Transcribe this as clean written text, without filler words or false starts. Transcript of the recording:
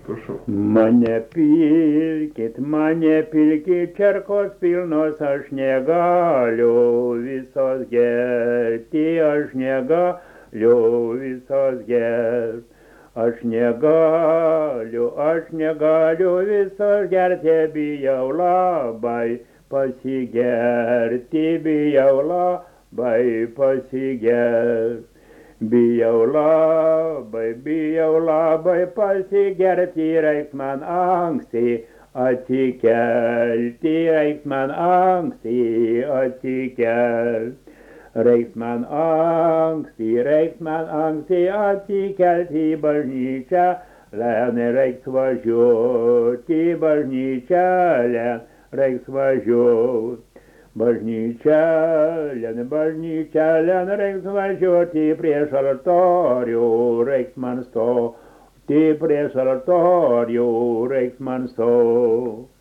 Prašau. Mane pilkit, čerkos pilnos, aš negaliu visos gerti, aš negaliu visos gerti. Aš negaliu visos gerti, bijau labai pasigerti, bijau labai pasigerti. Bijau labai pasigerti, reiks man anksti atsikelti, reiks man anksti atsikelti. Reiks man anksti atsikelti į bažnyčią, reiks važiuoti į bažnyčią, reiks važiuoti. Bažnyčia, reiks važiuoti prieš altorių, reiks man stoti prieš altorių, reiks man stoti.